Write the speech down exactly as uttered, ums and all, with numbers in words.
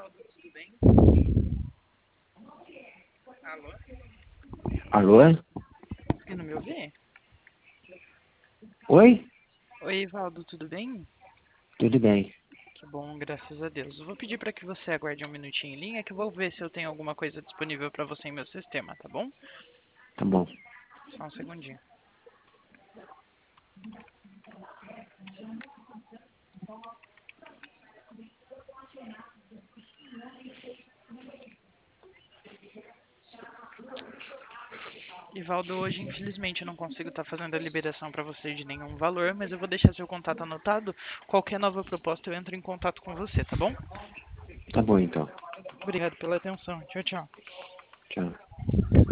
Ivaldo, tudo bem? Alô? Alô? Conseguindo me ouvir? Oi? Oi, Ivaldo, tudo bem? Tudo bem. Que bom, graças a Deus. Eu vou pedir para que você aguarde um minutinho em linha que eu vou ver se eu tenho alguma coisa disponível para você em meu sistema, tá bom? Tá bom. Só um segundinho. Ivaldo, hoje infelizmente eu não consigo estar fazendo a liberação para você de nenhum valor, mas eu vou deixar seu contato anotado. Qualquer nova proposta eu entro em contato com você, tá bom? Tá bom então. Obrigado pela atenção. Tchau, tchau. Tchau.